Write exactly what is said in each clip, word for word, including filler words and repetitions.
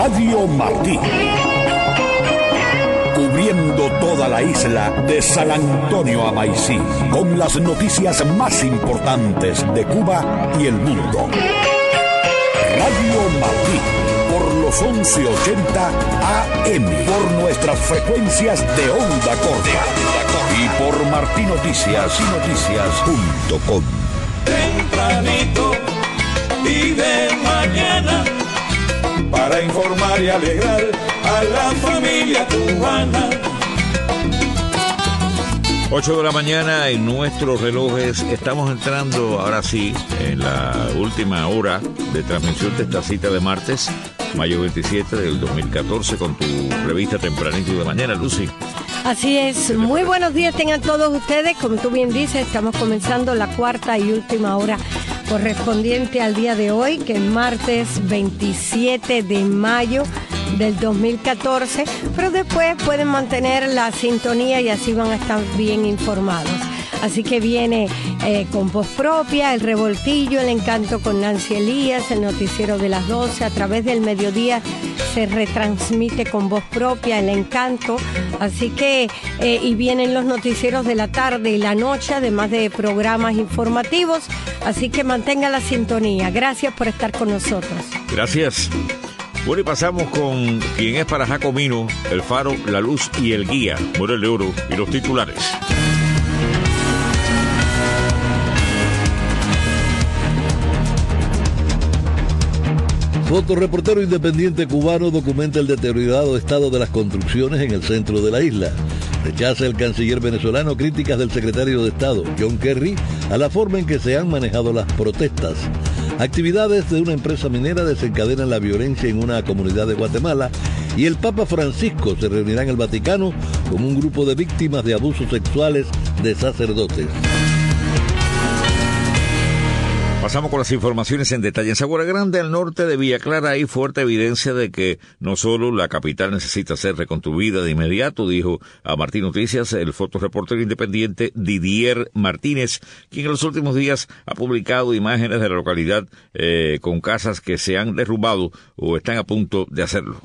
Radio Martí. Cubriendo toda la isla de San Antonio a Maicí, con las noticias más importantes de Cuba y el mundo. Radio Martí, por los once ochenta A M, por nuestras frecuencias de onda corta y por martí noticias y noticias punto com. Tempranito y de mañana, para informar y alegrar a la familia cubana. ocho de la mañana en nuestros relojes. Estamos entrando ahora sí en la última hora de transmisión de esta cita de martes, mayo veintisiete del dos mil catorce, con tu revista Tempranito de mañana, Lucy. Así es, muy buenos días tengan todos ustedes. Como tú bien dices, estamos comenzando la cuarta y última hora correspondiente al día de hoy, que es martes veintisiete de mayo del dos mil catorce, pero después pueden mantener la sintonía y así van a estar bien informados. Así que viene eh, con voz propia, el revoltillo, el encanto con Nancy Elías, el noticiero de las doce, a través del mediodía se retransmite con voz propia el encanto, así que eh, y vienen los noticieros de la tarde y la noche, además de programas informativos, así que mantenga la sintonía. Gracias por estar con nosotros. Gracias. Bueno, y pasamos con quien es para Jacomino, el faro, la luz y el guía, Morel de Oro, y los titulares. Fotoreportero independiente cubano documenta el deteriorado estado de las construcciones en el centro de la isla. Rechaza el canciller venezolano críticas del secretario de Estado, John Kerry, a la forma en que se han manejado las protestas. Actividades de una empresa minera desencadenan la violencia en una comunidad de Guatemala y el Papa Francisco se reunirá en el Vaticano con un grupo de víctimas de abusos sexuales de sacerdotes. Pasamos con las informaciones en detalle. En Sabora Grande, al norte de Villa Clara, hay fuerte evidencia de que no solo la capital necesita ser reconstruida de inmediato, dijo a Martí Noticias el fotoreportero independiente Didier Martínez, quien en los últimos días ha publicado imágenes de la localidad eh, con casas que se han derrumbado o están a punto de hacerlo.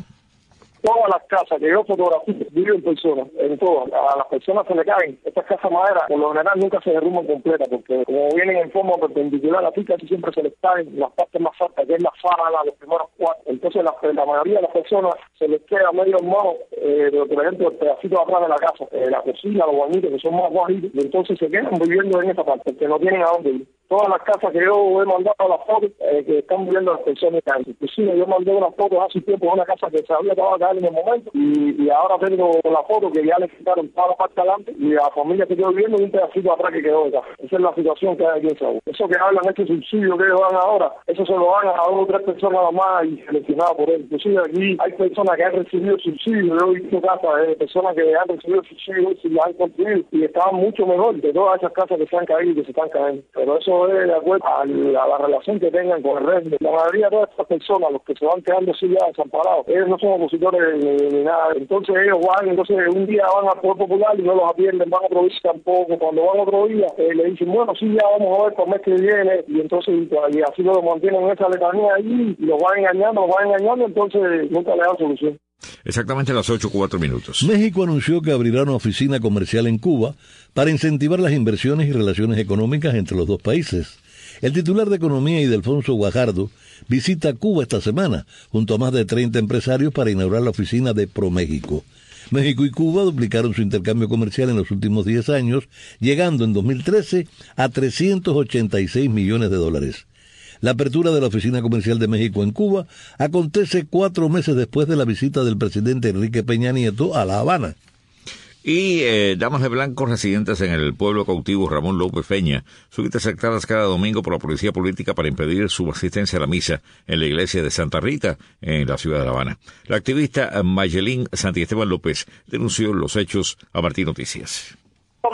Todas las casas que yo fotografío viven personas, en todas. A las personas se le caen. Estas casas madera, por lo general, nunca se derrumban completas, porque como vienen en forma perpendicular, así casi siempre se les caen las partes más altas, que es la fara, los primeros cuatro. Entonces, la, la mayoría de las personas se les queda medio hermano, eh, por ejemplo, el pedacito de atrás de la casa, eh, la cocina, los bañitos, que son más bajitos, y entonces se quedan viviendo en esa parte, que no tienen a dónde ir. Todas las casas que yo he mandado a las fotos, eh, que están viviendo las personas que caen. Inclusive yo mandé unas fotos hace tiempo de una casa que se había acabado de caer en el momento, y, y ahora tengo la foto que ya le quitaron toda la parte adelante, y la familia que quedó viviendo y un pedacito atrás que quedó de casa. Esa es la situación que hay aquí en Saúl. Eso que hablan, este subsidio que ellos dan ahora, eso se lo dan a dos o tres personas nada más y seleccionadas por él. Inclusive aquí hay personas que han recibido subsidio, yo he visto casas de personas que han recibido subsidio y las han construido, y estaban mucho mejor que todas esas casas que se han caído y que se están cayendo. Pero eso es de acuerdo a la, a la relación que tengan con el régimen. La mayoría de todas estas personas, los que se van quedando así ya desamparados, ellos no son opositores ni, ni nada. Entonces ellos van, entonces un día van al Poder Popular y no los atienden, van a otro día tampoco. Cuando van otro día, eh, le dicen, bueno, sí, ya vamos a ver por el mes que viene, y entonces y así lo mantienen en esa letanía ahí, y los van engañando, los van engañando, entonces nunca le dan solución. Exactamente a las ocho, cuatro minutos. México anunció que abrirá una oficina comercial en Cuba para incentivar las inversiones y relaciones económicas entre los dos países. El titular de Economía, Ildefonso Guajardo, visita Cuba esta semana, junto a más de treinta empresarios para inaugurar la oficina de ProMéxico. México y Cuba duplicaron su intercambio comercial en los últimos diez años, llegando en dos mil trece a trescientos ochenta y seis millones de dólares. La apertura de la Oficina Comercial de México en Cuba acontece cuatro meses después de la visita del presidente Enrique Peña Nieto a La Habana. Y eh, damas de blanco residentes en el pueblo cautivo Ramón López Peña son interceptadas cada domingo por la policía política para impedir su asistencia a la misa en la iglesia de Santa Rita, en la ciudad de La Habana. La activista Mayelín Santiesteban López denunció los hechos a Martí Noticias. Convocan a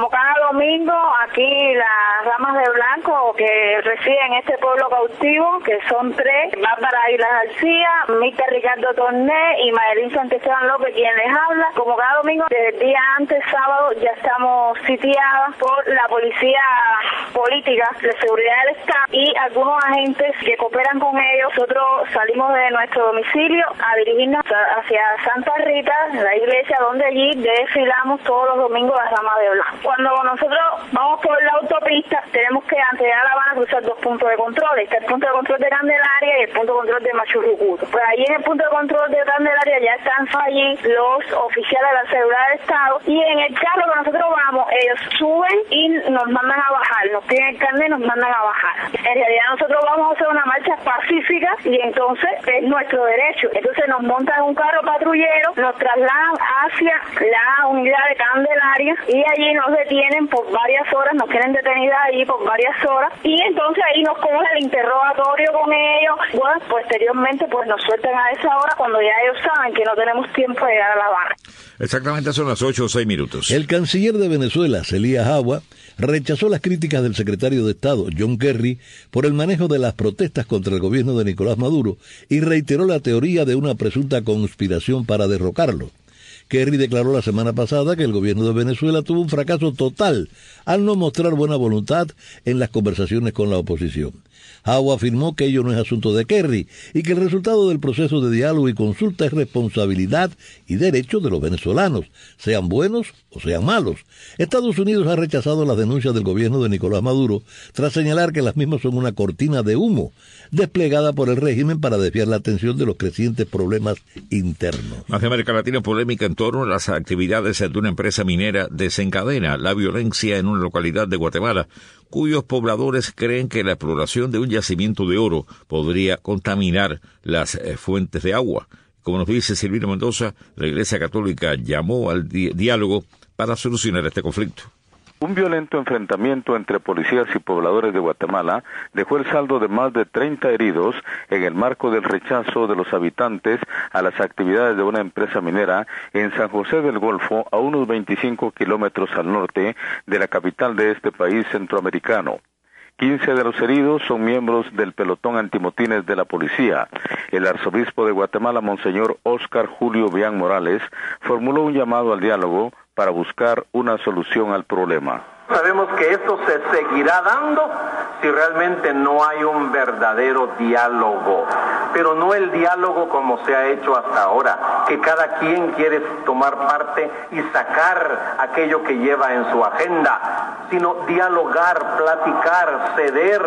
domingo aquí las damas de blanco que residen en este pueblo cautivo, que son tres, Bárbara Águilas García, Mirta Ricardo Torné y Mayelín Santesteban López, quien les habla. Como cada domingo, desde el día antes, sábado, ya estamos sitiadas por la policía política de seguridad del Estado y algunos agentes que cooperan con ellos. Nosotros salimos de nuestro domicilio a dirigirnos hacia Santa Rita, la iglesia donde allí desfilamos todos los domingos las damas de blanco. Cuando nosotros vamos por la autopista, tenemos que antes de llegar a La Habana cruzar dos puntos de control. Está el punto de control de Candelaria y el punto de control de Machurrucuto. Pues allí en el punto de control de Candelaria ya están allí los oficiales de la seguridad del Estado y en el carro que nosotros vamos, ellos suben y nos mandan a bajar, nos piden el carnet y nos mandan a bajar. En realidad nosotros vamos a hacer una marcha pacífica y entonces es nuestro derecho. Entonces nos montan un carro patrullero, nos trasladan hacia la unidad de Candelaria y allí nos detienen por varias horas, nos tienen detenidas allí por varias horas y entonces ahí nos coge el interrogatorio con ellos. Bueno, posteriormente pues nos sueltan a esa hora cuando ya ellos saben que no tenemos tiempo de llegar a La Habana. Exactamente son las ocho o seis minutos. El canciller de Venezuela, Celia Jagua, rechazó las críticas del secretario de Estado, John Kerry, por el manejo de las protestas contra el gobierno de Nicolás Maduro y reiteró la teoría de una presunta conspiración para derrocarlo. Kerry declaró la semana pasada que el gobierno de Venezuela tuvo un fracaso total al no mostrar buena voluntad en las conversaciones con la oposición. Jagua afirmó que ello no es asunto de Kerry y que el resultado del proceso de diálogo y consulta es responsabilidad y derecho de los venezolanos, sean buenos o sean malos. Estados Unidos ha rechazado las denuncias del gobierno de Nicolás Maduro tras señalar que las mismas son una cortina de humo desplegada por el régimen para desviar la atención de los crecientes problemas internos. Más de América Latina, polémica en torno a las actividades de una empresa minera desencadena la violencia en una localidad de Guatemala, cuyos pobladores creen que la exploración de un yacimiento de oro podría contaminar las eh, fuentes de agua. Como nos dice Silvino Mendoza, la Iglesia Católica llamó al di- diálogo para solucionar este conflicto. Un violento enfrentamiento entre policías y pobladores de Guatemala dejó el saldo de más de treinta heridos en el marco del rechazo de los habitantes a las actividades de una empresa minera en San José del Golfo, a unos veinticinco kilómetros al norte de la capital de este país centroamericano. quince de los heridos son miembros del pelotón antimotines de la policía. El arzobispo de Guatemala, Monseñor Óscar Julio Bián Morales, formuló un llamado al diálogo para buscar una solución al problema. Sabemos que esto se seguirá dando si realmente no hay un verdadero diálogo, pero no el diálogo como se ha hecho hasta ahora, que cada quien quiere tomar parte y sacar aquello que lleva en su agenda, sino dialogar, platicar, ceder.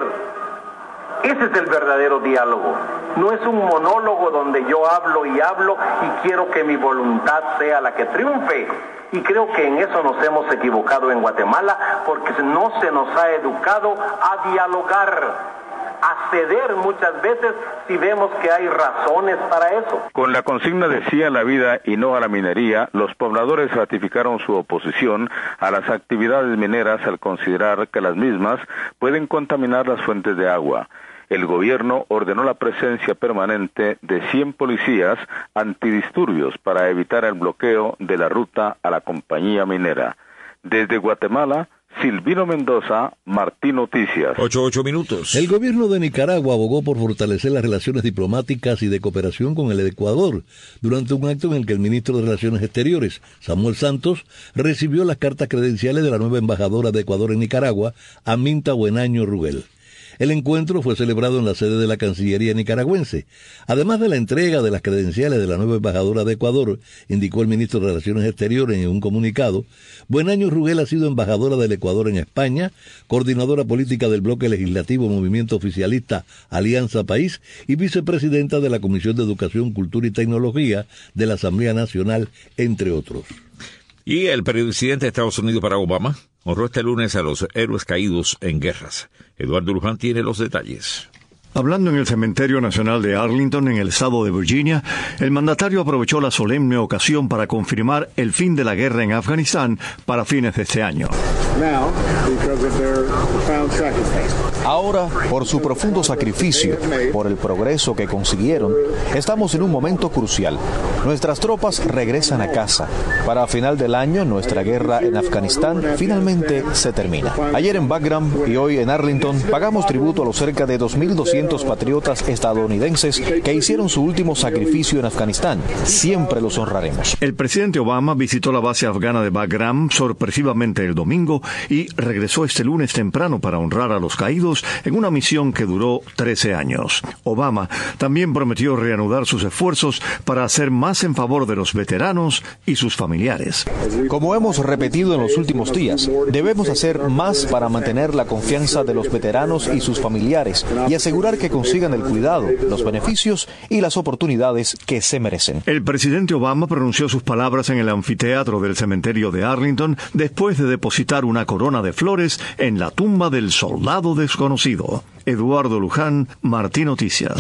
Ese es el verdadero diálogo. No es un monólogo donde yo hablo y hablo y quiero que mi voluntad sea la que triunfe. Y creo que en eso nos hemos equivocado en Guatemala, porque no se nos ha educado a dialogar, a ceder muchas veces si vemos que hay razones para eso. Con la consigna de sí a la vida y no a la minería, los pobladores ratificaron su oposición a las actividades mineras al considerar que las mismas pueden contaminar las fuentes de agua. El gobierno ordenó la presencia permanente de cien policías antidisturbios para evitar el bloqueo de la ruta a la compañía minera. Desde Guatemala, Silvino Mendoza, Martín Noticias. Ocho, ocho minutos. El gobierno de Nicaragua abogó por fortalecer las relaciones diplomáticas y de cooperación con el Ecuador durante un acto en el que el ministro de Relaciones Exteriores, Samuel Santos, recibió las cartas credenciales de la nueva embajadora de Ecuador en Nicaragua, Aminta Buenaño Rugel. El encuentro fue celebrado en la sede de la Cancillería nicaragüense. Además de la entrega de las credenciales de la nueva embajadora de Ecuador, indicó el ministro de Relaciones Exteriores en un comunicado, Buenaño Rugel ha sido embajadora del Ecuador en España, coordinadora política del bloque legislativo Movimiento Oficialista Alianza País y vicepresidenta de la Comisión de Educación, Cultura y Tecnología de la Asamblea Nacional, entre otros. Y el presidente de Estados Unidos, Barack Obama, honró este lunes a los héroes caídos en guerras. Eduardo Luján tiene los detalles. Hablando en el Cementerio Nacional de Arlington, en el estado de Virginia, el mandatario aprovechó la solemne ocasión para confirmar el fin de la guerra en Afganistán para fines de este año. Ahora, por su profundo sacrificio, por el progreso que consiguieron, estamos en un momento crucial. Nuestras tropas regresan a casa. Para final del año, nuestra guerra en Afganistán finalmente se termina. Ayer en Bagram y hoy en Arlington pagamos tributo a los cerca de dos mil doscientos patriotas estadounidenses que hicieron su último sacrificio en Afganistán. Siempre los honraremos. El presidente Obama visitó la base afgana de Bagram sorpresivamente el domingo y regresó este lunes temprano para honrar a los caídos en una misión que duró trece años. Obama también prometió reanudar sus esfuerzos para hacer más en favor de los veteranos y sus familiares. Como hemos repetido en los últimos días, debemos hacer más para mantener la confianza de los veteranos y sus familiares y asegurar que consigan el cuidado, los beneficios y las oportunidades que se merecen. El presidente Obama pronunció sus palabras en el anfiteatro del cementerio de Arlington después de depositar una corona de flores en la tumba del soldado desconocido. Eduardo Luján, Martí Noticias.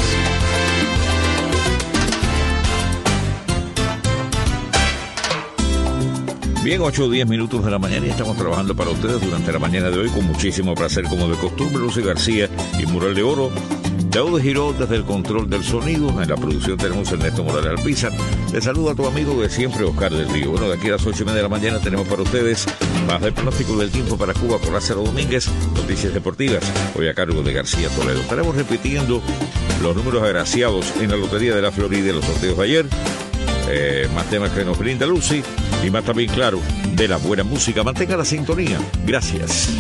Bien, ocho o diez minutos de la mañana y estamos trabajando para ustedes durante la mañana de hoy con muchísimo placer, como de costumbre. Lucy García y Mural de Oro. Daud Giró desde el control del sonido. En la producción tenemos Ernesto Morales Alpizar. Les saludo a tu amigo de siempre, Oscar del Río. Bueno, de aquí a las ocho y media de la mañana tenemos para ustedes más del pronóstico del tiempo para Cuba con Lázaro Domínguez, noticias deportivas, hoy a cargo de García Toledo. Estaremos repitiendo los números agraciados en la Lotería de la Florida y los sorteos de ayer. Eh, más temas que nos brinda Lucy y más también, claro, de la buena música. Mantenga la sintonía. Gracias.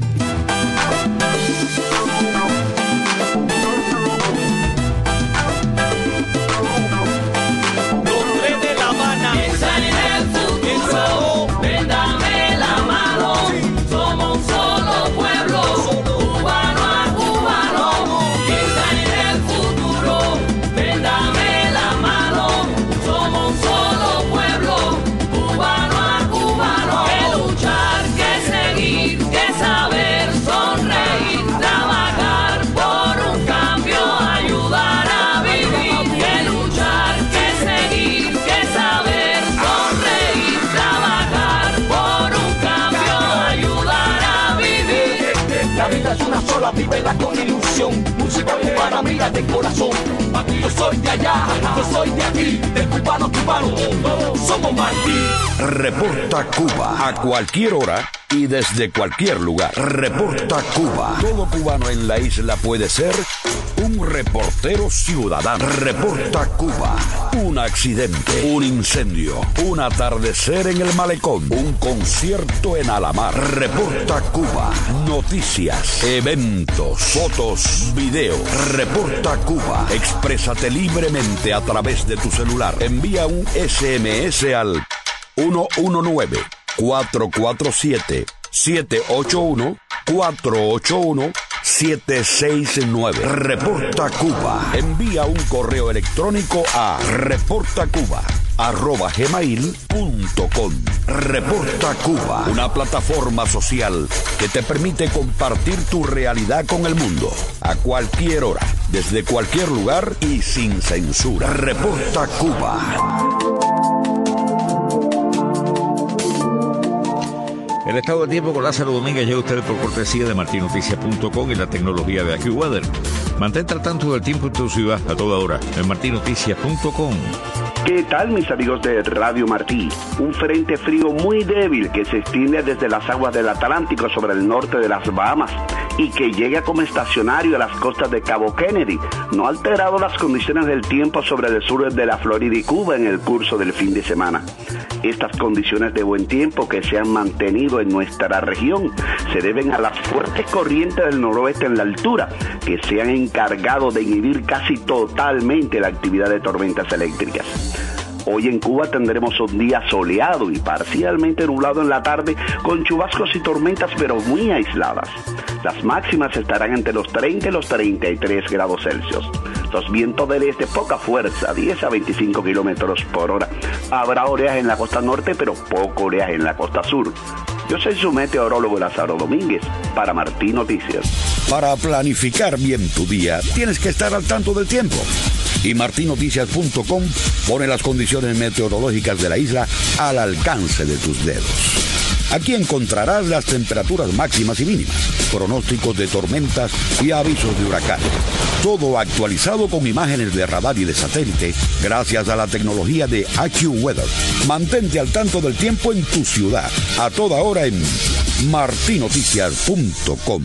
Vívela con ilusión, música cubana, mira de corazón. Aquí yo soy de allá, yo soy de aquí, de cubano cubano, somos Martí. Reporta Cuba a cualquier hora y desde cualquier lugar. Reporta Cuba. Todo cubano en la isla puede ser un reportero ciudadano. Reporta Cuba. Un accidente, un incendio, un atardecer en el malecón, un concierto en Alamar. Reporta Cuba. Noticias, eventos, fotos, videos. Reporta Cuba. Exprésate libremente a través de tu celular. Envía un ese eme ese al uno uno nueve, cuatro cuatro siete, siete ocho uno, cuatro ocho uno, siete seis nueve. Reporta Cuba. Envía un correo electrónico a reportacuba arroba gmail punto com. Reporta Cuba, una plataforma social que te permite compartir tu realidad con el mundo a cualquier hora, desde cualquier lugar y sin censura. Reporta Cuba. El estado del tiempo con Lázaro Domínguez llega a ustedes por cortesía de martín noticias punto com y la tecnología de AccuWeather. Mantente al tanto del tiempo en tu ciudad a toda hora en martín noticias punto com. ¿Qué tal, mis amigos de Radio Martí? Un frente frío muy débil que se extiende desde las aguas del Atlántico sobre el norte de las Bahamas y que llega como estacionario a las costas de Cabo Kennedy no ha alterado las condiciones del tiempo sobre el sur de la Florida y Cuba en el curso del fin de semana. Estas condiciones de buen tiempo que se han mantenido en nuestra región se deben a las fuertes corrientes del noroeste en la altura que se han encargado de inhibir casi totalmente la actividad de tormentas eléctricas. Hoy en Cuba tendremos un día soleado y parcialmente nublado en la tarde con chubascos y tormentas pero muy aisladas. Las máximas estarán entre los treinta y los treinta y tres grados Celsius. Los vientos del este poca fuerza, diez a veinticinco kilómetros por hora. Habrá oleaje en la costa norte pero poco oleaje en la costa sur. Yo soy su meteorólogo Lázaro Domínguez para Martí Noticias. Para planificar bien tu día, tienes que estar al tanto del tiempo. Y martín noticias punto com pone las condiciones meteorológicas de la isla al alcance de tus dedos. Aquí encontrarás las temperaturas máximas y mínimas, pronósticos de tormentas y avisos de huracanes. Todo actualizado con imágenes de radar y de satélite gracias a la tecnología de AccuWeather. Mantente al tanto del tiempo en tu ciudad a toda hora en marti noticias punto com.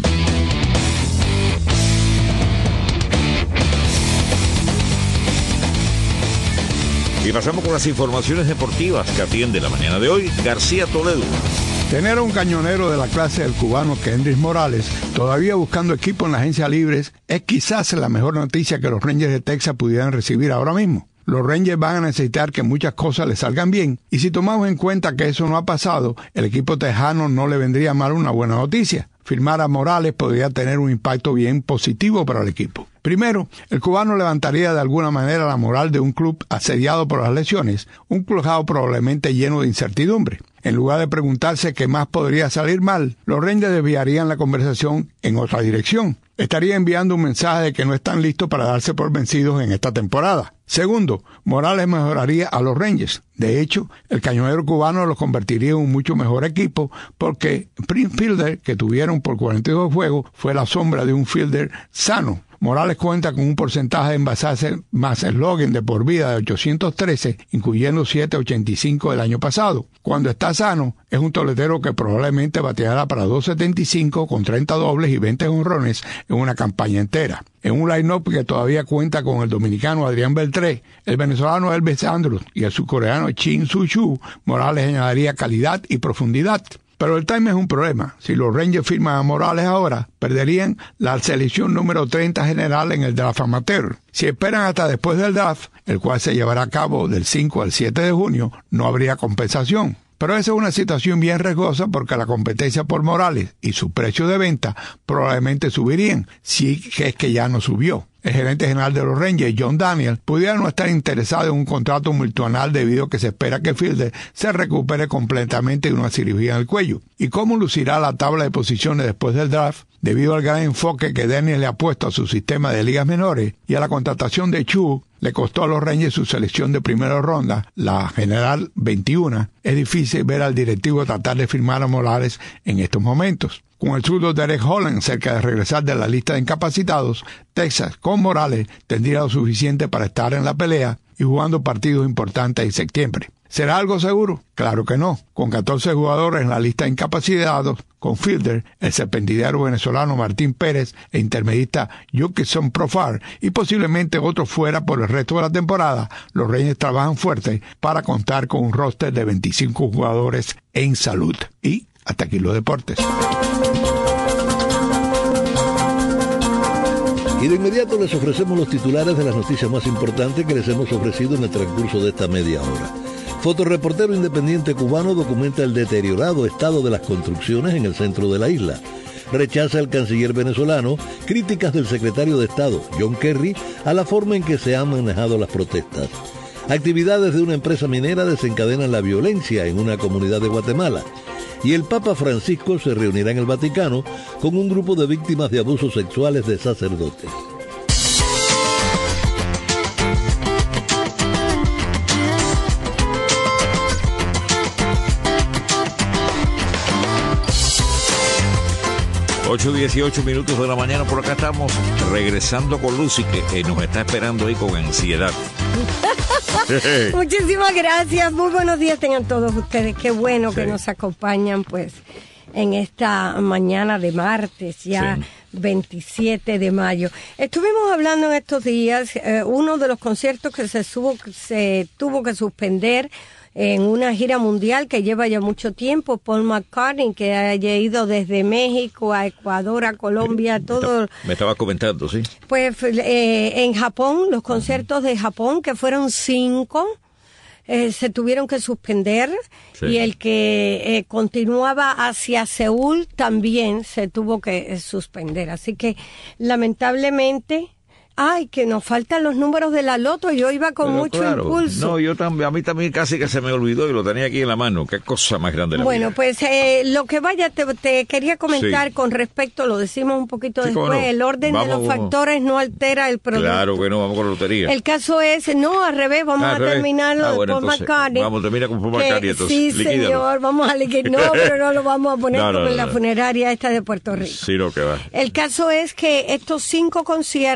Y pasamos con las informaciones deportivas que atiende la mañana de hoy García Toledo. Tener a un cañonero de la clase del cubano Kendrys Morales todavía buscando equipo en la agencia libres es quizás la mejor noticia que los Rangers de Texas pudieran recibir ahora mismo. Los Rangers van a necesitar que muchas cosas les salgan bien, y si tomamos en cuenta que eso no ha pasado, el equipo tejano no le vendría mal una buena noticia. Firmar a Morales podría tener un impacto bien positivo para el equipo. Primero, el cubano levantaría de alguna manera la moral de un club asediado por las lesiones, un clubhouse probablemente lleno de incertidumbre. En lugar de preguntarse qué más podría salir mal, los Rangers desviarían la conversación en otra dirección. Estaría enviando un mensaje de que no están listos para darse por vencidos en esta temporada. Segundo, Morales mejoraría a los Rangers. De hecho, el cañonero cubano los convertiría en un mucho mejor equipo porque Prince Fielder, que tuvieron por cuarenta y dos juegos, fue la sombra de un fielder sano. Morales cuenta con un porcentaje de envasarse más eslogan de por vida de ochocientos trece, incluyendo siete ochenta y cinco del año pasado. Cuando está sano, es un toletero que probablemente bateará para dos setenta y cinco con treinta dobles y veinte jonrones en una campaña entera. En un line-up que todavía cuenta con el dominicano Adrián Beltré, el venezolano Elvis Andrus y el surcoreano Shin Soo-choo, Morales añadiría calidad y profundidad. Pero el time es un problema. Si los Rangers firman a Morales ahora, perderían la selección número treinta general en el draft amateur. Si esperan hasta después del draft, el cual se llevará a cabo del cinco al siete de junio, no habría compensación. Pero esa es una situación bien riesgosa porque la competencia por Morales y su precio de venta probablemente subirían, si es que ya no subió. El gerente general de los Rangers, John Daniel, pudiera no estar interesado en un contrato multianual debido a que se espera que Fielder se recupere completamente de una cirugía en el cuello. ¿Y cómo lucirá la tabla de posiciones después del draft? Debido al gran enfoque que Daniel le ha puesto a su sistema de ligas menores y a la contratación de Chu, le costó a los Rangers su selección de primera ronda, la general veintiuno. Es difícil ver al directivo tratar de firmar a Morales en estos momentos. Con el zurdo Derek Holland cerca de regresar de la lista de incapacitados, Texas, con Morales, tendría lo suficiente para estar en la pelea y jugando partidos importantes en septiembre. ¿Será algo seguro? Claro que no. Con catorce jugadores en la lista de incapacitados, con Fielder, el serpentidero venezolano Martín Pérez e intermedista Jukison Profar y posiblemente otros fuera por el resto de la temporada, los Rangers trabajan fuerte para contar con un roster de veinticinco jugadores en salud. Y hasta aquí los deportes. Y de inmediato les ofrecemos los titulares de las noticias más importantes que les hemos ofrecido en el transcurso de esta media hora. Fotoreportero independiente cubano documenta el deteriorado estado de las construcciones en el centro de la isla. Rechaza el canciller venezolano críticas del secretario de Estado, John Kerry, a la forma en que se han manejado las protestas. Actividades de una empresa minera desencadenan la violencia en una comunidad de Guatemala. Y el Papa Francisco se reunirá en el Vaticano con un grupo de víctimas de abusos sexuales de sacerdotes. ocho dieciocho minutos de la mañana, por acá estamos regresando con Lucy, que eh, nos está esperando ahí con ansiedad. Muchísimas gracias, muy buenos días tengan todos ustedes, qué bueno sí. que nos acompañan pues en esta mañana de martes, ya sí. veintisiete de mayo. Estuvimos hablando en estos días, eh, uno de los conciertos que se, subo, se tuvo que suspender en una gira mundial que lleva ya mucho tiempo, Paul McCartney, que haya ido desde México a Ecuador, a Colombia, todo. Me estaba comentando, sí. Pues eh, en Japón, los conciertos de Japón, que fueron cinco, eh, se tuvieron que suspender, sí. y el que eh, continuaba hacia Seúl también se tuvo que eh, suspender. Así que, lamentablemente... Ay, que nos faltan los números de la loto. Yo iba con Pero mucho claro, impulso. No, yo también, a mí también casi que se me olvidó y lo tenía aquí en la mano. Qué cosa más grande la Bueno, vida. pues eh, lo que vaya, te, te quería comentar sí. con respecto, lo decimos un poquito sí, después, no. el orden vamos, de los vamos. factores no altera el producto. Claro que no, vamos con la lotería. El caso es, no, al revés, vamos ah, a terminar lo ah, bueno, de Paul McCartney. Vamos, termina con Paul McCartney, entonces. Sí, Liquídalo. señor, vamos a liquidar. No, pero no lo vamos a poner no, no, como no, en la no. funeraria esta de Puerto Rico. Sí, lo que va. El caso es que estos cinco conciertos, incluso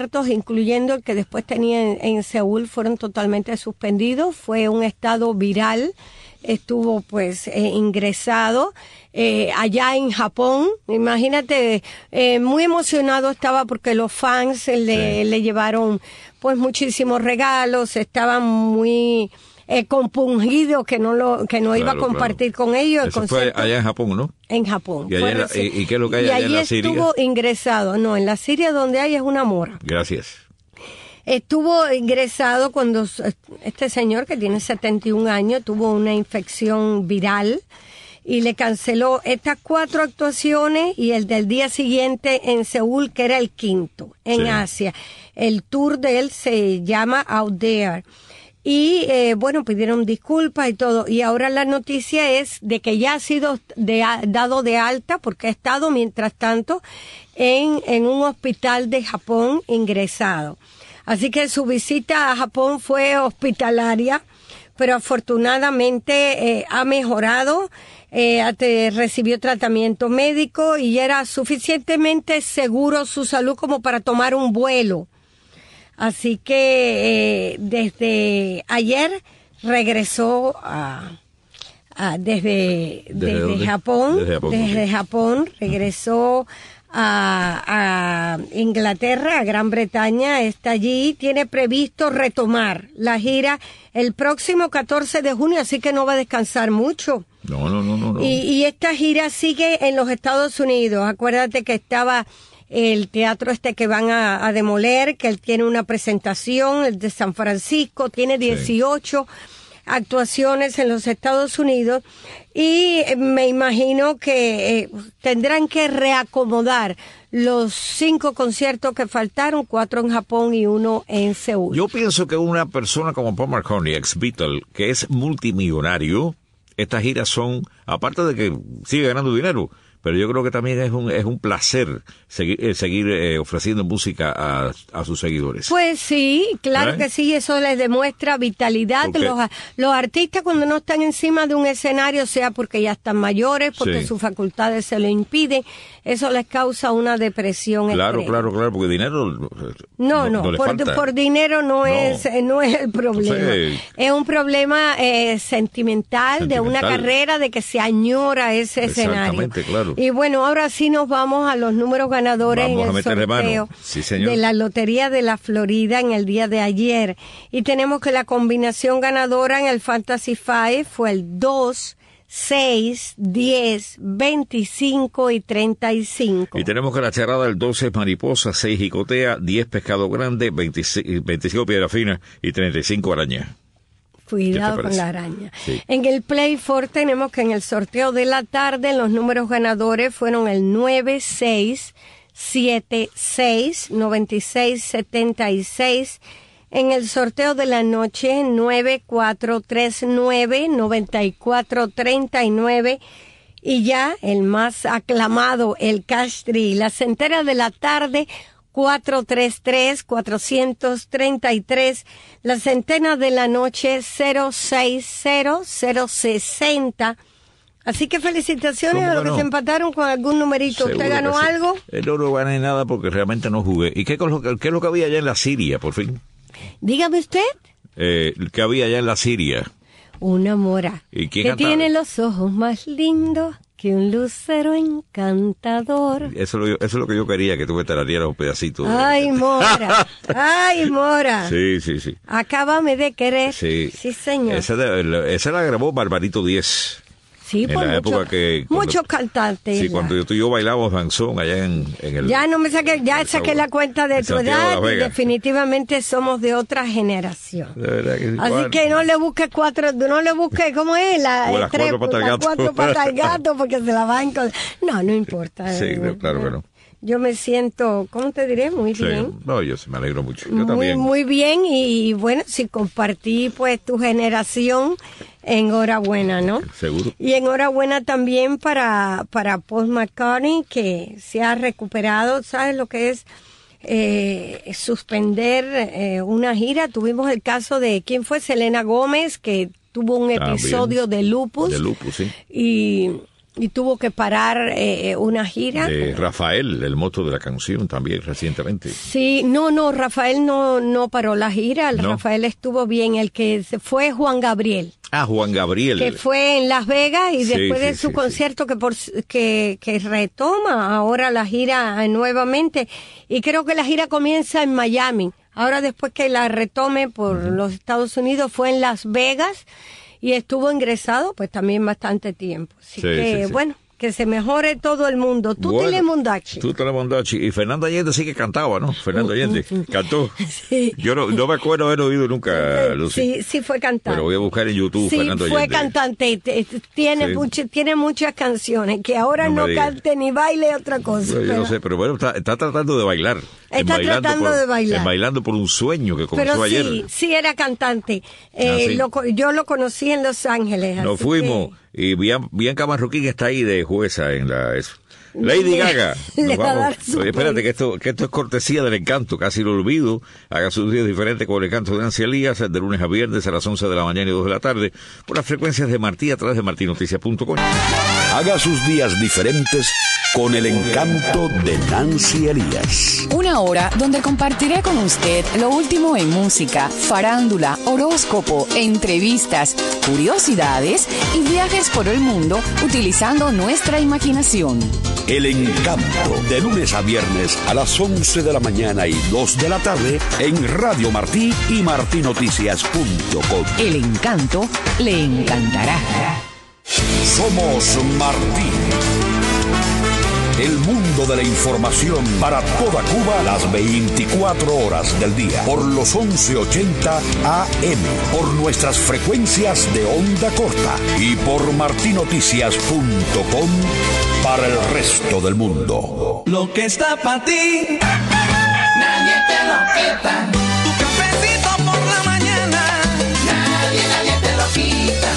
incluyendo el que después tenía en, en Seúl, fueron totalmente suspendidos. Fue un estado viral. Estuvo pues eh, ingresado eh, allá en Japón. Imagínate, eh, muy emocionado estaba porque los fans le, sí. le llevaron pues muchísimos regalos, estaban muy eh, compungidos que no lo que no claro, iba a compartir claro. con ellos. Eso fue allá en Japón, ¿no? En Japón. ¿Y, allá en la, y, ¿Y qué es lo que hay allá en la Siria? Y estuvo ingresado. No, en la Siria donde hay es una mora. Gracias. Estuvo ingresado cuando este señor, que tiene setenta y un años, tuvo una infección viral y le canceló estas cuatro actuaciones y el del día siguiente en Seúl, que era el quinto, en sí. Asia. El tour de él se llama Out There. Y, eh, bueno, pidieron disculpas y todo. Y ahora la noticia es de que ya ha sido de, dado de alta, porque ha estado, mientras tanto, en, en un hospital de Japón ingresado. Así que su visita a Japón fue hospitalaria, pero afortunadamente eh, ha mejorado, eh, te, recibió tratamiento médico y era suficientemente seguro su salud como para tomar un vuelo. Así que eh, desde ayer regresó a, a desde, ¿Desde, desde Japón, desde Japón, desde sí. Japón regresó a, a Inglaterra, a Gran Bretaña, está allí, tiene previsto retomar la gira el próximo catorce de junio, así que no va a descansar mucho. No, no, no, no. no. Y, y esta gira sigue en los Estados Unidos. Acuérdate que estaba el teatro este que van a, a demoler, que él tiene una presentación, el de San Francisco, tiene dieciocho sí. actuaciones en los Estados Unidos y me imagino que eh, tendrán que reacomodar los cinco conciertos que faltaron, cuatro en Japón y uno en Seúl. Yo pienso que una persona como Paul McCartney, ex Beatle, que es multimillonario, estas giras son, aparte de que sigue ganando dinero, pero yo creo que también es un es un placer seguir, eh, seguir eh, ofreciendo música a, a sus seguidores. Pues sí, claro ¿Eh? que sí, eso les demuestra vitalidad. Los, los artistas cuando no están encima de un escenario, sea porque ya están mayores, porque sí. sus facultades se lo impiden, eso les causa una depresión Claro, extrema. claro, claro, porque dinero no, no, no, no por, por dinero no, no. es no es el problema. Entonces, es un problema eh, sentimental, sentimental de una carrera, de que se añora ese escenario. Claro. Y bueno, ahora sí nos vamos a los números ganadores vamos en el sorteo sí, señor. de la Lotería de la Florida en el día de ayer. Y tenemos que la combinación ganadora en el Fantasy Five fue el dos, seis, diez, veinticinco y treinta y cinco. Y tenemos que la charada el doce es mariposa, seis jicotea, diez pescado grande, veinticinco piedra fina y treinta y cinco araña. Cuidado con la araña. Sí. En el Play four tenemos que en el sorteo de la tarde los números ganadores fueron el nueve, seis, siete, seis, noventa y seis, setenta y seis. En el sorteo de la noche nueve, cuatro, tres, nueve, noventa y cuatro, treinta y nueve. Y ya el más aclamado, el Cash Tree. La centena de la tarde cuatro tres tres, cuatrocientos treinta y tres, la centena de la noche cero seis cero, cero sesenta. Así que felicitaciones a los que se empataron con algún numerito. Seguro ¿Usted ganó sí. algo? Eh, no, no gané nada porque realmente no jugué. ¿Y qué, qué es lo que había allá en la Siria, por fin? Dígame usted. Eh, ¿Qué había allá en la Siria? Una mora ¿Y quién que cantaba? Tiene los ojos más lindos que un lucero encantador. Eso es, lo, eso es lo que yo quería, que tú me tararías un pedacito. De... Ay, Mora. Ay, Mora. Sí, sí, sí. Acábame de querer. Sí, sí señor. Esa, de, esa la grabó Barbarito Diez. Sí, en por la mucho, época que... Cuando, muchos cantantes. Sí, cuando yo, tú y yo bailábamos danzón allá en, en el... Ya no me saqué, ya saqué la cuenta de tu edad de y definitivamente somos de otra generación. De verdad que sí. Así Bueno. que no le busques cuatro, no le busques, ¿cómo es? La, O las tres, cuatro patas al las gato. cuatro patas al gato porque se la van con... No, no importa. Sí, no, claro que no. Yo me siento, ¿cómo te diré? Muy Sí, bien. no, yo sí me alegro mucho. Yo muy, también. Muy bien y bueno, si compartí pues tu generación, enhorabuena, ¿no? Seguro. Y enhorabuena también para, para Paul McCartney, que se ha recuperado, ¿sabes lo que es eh, suspender eh, una gira? Tuvimos el caso de, ¿quién fue? Selena Gómez, que tuvo un episodio también. de lupus. De lupus, sí. Y... y tuvo que parar eh, una gira. De Rafael, el moto de la canción, también recientemente. Sí, no, no, Rafael no, no paró la gira, ¿No? Rafael estuvo bien, el que se fue Juan Gabriel. Ah, Juan Gabriel. Que fue en Las Vegas y Sí, después sí, de su sí, concierto que, por, que, que retoma ahora la gira nuevamente, y creo que la gira comienza en Miami. Ahora después que la retome por uh-huh. los Estados Unidos fue en Las Vegas y estuvo ingresado pues también bastante tiempo. Así sí, que sí, sí. bueno, que se mejore todo el mundo. Tú bueno, te Mondachi. Tú te Mondachi. Y Fernando Allende sí que cantaba, ¿no? Fernando Allende cantó. Sí. Yo no, no me acuerdo haber oído nunca, Lucy. Sí, sí fue cantante. Pero voy a buscar en YouTube sí, Fernando fue Allende. cantante. Tiene, Sí. mucho, tiene muchas canciones. Que ahora No no, me digas. cante ni baile otra cosa. Bueno, yo pero, no sé, pero bueno, está, está tratando de bailar. En Está bailando tratando por, de bailar. En bailando por un sueño que comenzó pero ayer. sí, sí era cantante. Eh, Ah, sí. lo, yo lo conocí en Los Ángeles. Nos así fuimos que- y Bian- Bianca Marroquín está ahí de jueza en la... eso. Lady Gaga. Le Nos va a vamos. dar su Oye, espérate, premio. que esto, que esto es cortesía del Encanto, casi lo olvido. Haga sus días diferentes con el Encanto de Nancy Elías, de lunes a viernes a las once de la mañana y dos de la tarde, por las frecuencias de Martí a través de marti noticias punto com. Haga sus días diferentes con el Encanto de Nancy Elías. Una hora donde compartiré con usted lo último en música, farándula, horóscopo, entrevistas, curiosidades y viajes por el mundo utilizando nuestra imaginación. El Encanto, de lunes a viernes a las once de la mañana y dos de la tarde en Radio Martí y marti noticias punto com. El Encanto le encantará. Somos Martí. El mundo de la información para toda Cuba las veinticuatro horas del día. Por los once ochenta A M. Por nuestras frecuencias de onda corta. Y por marti noticias punto com para el resto del mundo. Lo que está para ti, nadie te lo quita. Tu cafecito por la mañana, nadie, nadie te lo quita.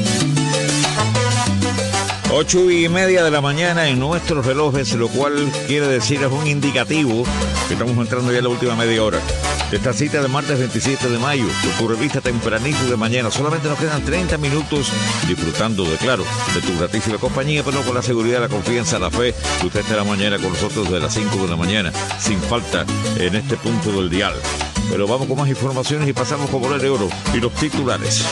Ocho y media de la mañana en nuestros relojes, lo cual quiere decir es un indicativo que estamos entrando ya en la última media hora de esta cita de martes veintisiete de mayo, con tu revista tempranito de mañana. Solamente nos quedan treinta minutos disfrutando de, claro, de tu gratísima compañía, pero con la seguridad, la confianza, la fe que usted esté la mañana con nosotros de las cinco de la mañana, sin falta en este punto del dial. Pero vamos con más informaciones y pasamos con bola de oro y los titulares.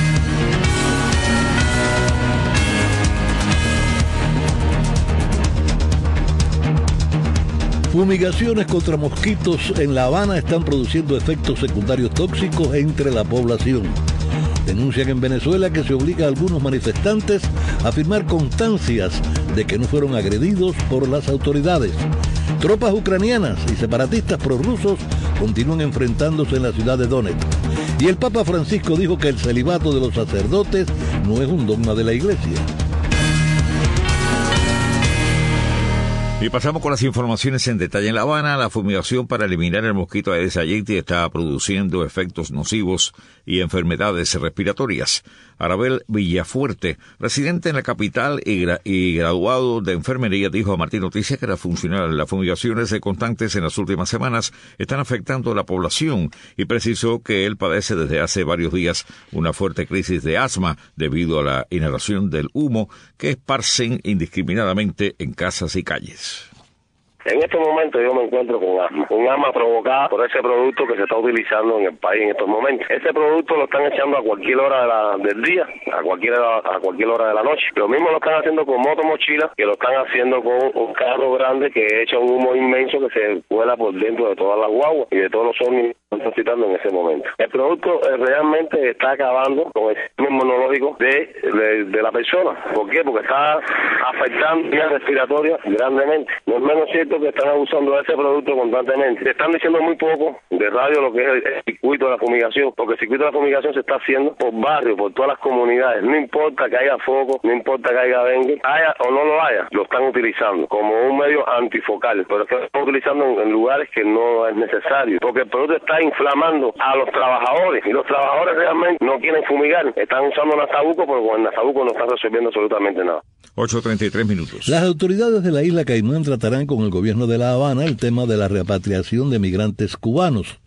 Fumigaciones contra mosquitos en La Habana están produciendo efectos secundarios tóxicos entre la población. Denuncian en Venezuela que se obliga a algunos manifestantes a firmar constancias de que no fueron agredidos por las autoridades. Tropas ucranianas y separatistas prorrusos continúan enfrentándose en la ciudad de Donetsk. Y el Papa Francisco dijo que el celibato de los sacerdotes no es un dogma de la Iglesia. Y pasamos con las informaciones en detalle. En La Habana, la fumigación para eliminar el mosquito Aedes aegypti está produciendo efectos nocivos y enfermedades respiratorias. Arabel Villafuerte, residente en la capital y, gra- y graduado de enfermería, dijo a Martín Noticias que la funcional, las fumigaciones constantes en las últimas semanas están afectando a la población y precisó que él padece desde hace varios días una fuerte crisis de asma debido a la inhalación del humo que esparcen indiscriminadamente en casas y calles. En este momento yo me encuentro con asma, un asma provocada por ese producto que se está utilizando en el país en estos momentos. Ese producto lo están echando a cualquier hora de la, del día, a cualquier hora, a cualquier hora de la noche. Lo mismo lo están haciendo con motomochilas, que lo están haciendo con un carro grande que echa un humo inmenso que se cuela por dentro de todas las guaguas y de todos los ómnibus que están citando en ese momento. El producto eh, realmente está acabando con el sistema inmunológico de, de, de la persona. ¿Por qué? Porque está afectando vías respiratorias grandemente. No es menos cierto que están abusando de ese producto constantemente. Se están diciendo muy poco de radio lo que es el, el circuito de la fumigación, porque el circuito de la fumigación se está haciendo por barrios, por todas las comunidades. No importa que haya foco, no importa que haya dengue, haya o no lo haya, lo están utilizando como un medio antifocal, pero es que lo están utilizando en, en lugares que no es necesario, porque el producto está inflamando a los trabajadores, y los trabajadores realmente no quieren fumigar, están usando Nasabuco, pero con el Nasabuco no están resolviendo absolutamente nada. ocho treinta y tres minutos. Las autoridades de la isla Caimán tratarán con el gobierno de La Habana el tema de la repatriación de migrantes cubanos.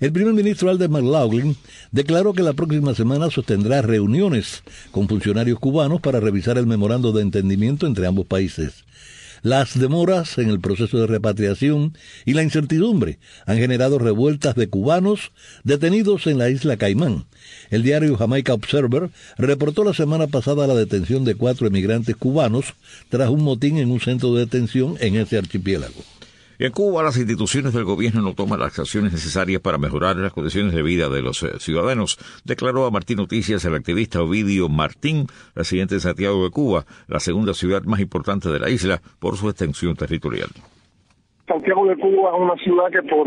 El primer ministro Aldous McLaughlin declaró que la próxima semana sostendrá reuniones con funcionarios cubanos para revisar el memorando de entendimiento entre ambos países. Las demoras en el proceso de repatriación y la incertidumbre han generado revueltas de cubanos detenidos en la isla Caimán. El diario Jamaica Observer reportó la semana pasada la detención de cuatro emigrantes cubanos tras un motín en un centro de detención en ese archipiélago. En Cuba, las instituciones del gobierno no toman las acciones necesarias para mejorar las condiciones de vida de los eh, ciudadanos, declaró a Martín Noticias el activista Ovidio Martín, residente de Santiago de Cuba, la segunda ciudad más importante de la isla por su extensión territorial. Santiago de Cuba es una ciudad que por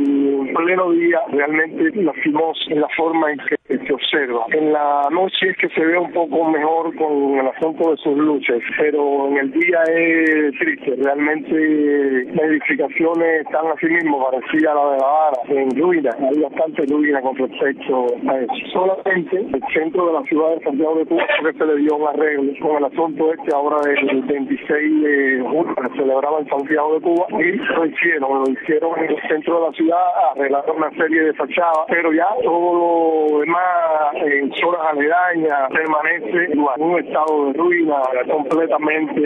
el pleno día realmente lastimosa en la forma en que se observa. En la noche es que se ve un poco mejor con el asunto de sus luces, pero en el día es triste. Realmente las edificaciones están así mismo, parecía la de La Habana, en ruinas. Hay bastante ruina con respecto a eso. Solamente el centro de la ciudad de Santiago de Cuba fue que se le dio un arreglo con el asunto este ahora del veintiséis de junio que se celebraba en Santiago de Cuba y lo hicieron, lo hicieron en el centro de la ciudad, arreglaron una serie de fachadas, pero ya todo lo demás en zonas aledañas permanece en un estado de ruina, completamente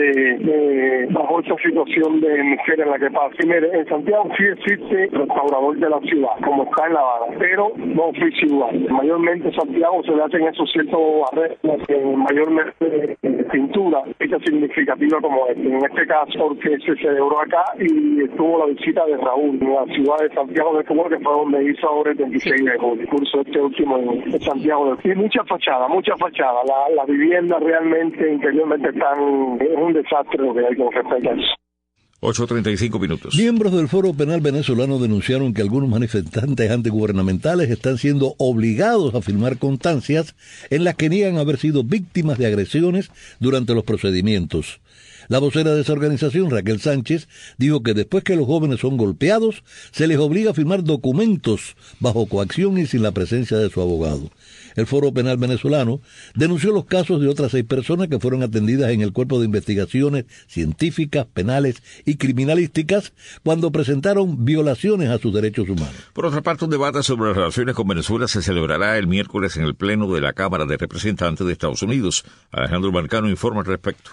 eh, bajo esta situación de miseria en la que pasa. Y mire, en Santiago sí existe el restaurador de la ciudad, como está en La Habana, pero no oficia igual. Mayormente en Santiago se le hacen esos ciertos arreglos, eh, mayormente eh, pintura, esta significativa como este. En este caso, porque se celebró acá y tuvo la visita de Raúl en la ciudad de Santiago de Cuba, que fue donde hizo ahora el veintiséis de julio, el curso este último en Santiago de Cuba. Y mucha fachada, mucha fachada. La, la vivienda realmente interiormente están, es un desastre lo que hay con respecto a eso. ocho treinta y cinco minutos. Miembros del Foro Penal venezolano denunciaron que algunos manifestantes antigubernamentales están siendo obligados a firmar constancias en las que niegan haber sido víctimas de agresiones durante los procedimientos. La vocera de esa organización, Raquel Sánchez, dijo que después que los jóvenes son golpeados, se les obliga a firmar documentos bajo coacción y sin la presencia de su abogado. El Foro Penal venezolano denunció los casos de otras seis personas que fueron atendidas en el Cuerpo de Investigaciones Científicas, Penales y Criminalísticas cuando presentaron violaciones a sus derechos humanos. Por otra parte, un debate sobre las relaciones con Venezuela se celebrará el miércoles en el Pleno de la Cámara de Representantes de Estados Unidos. Alejandro Marcano informa al respecto.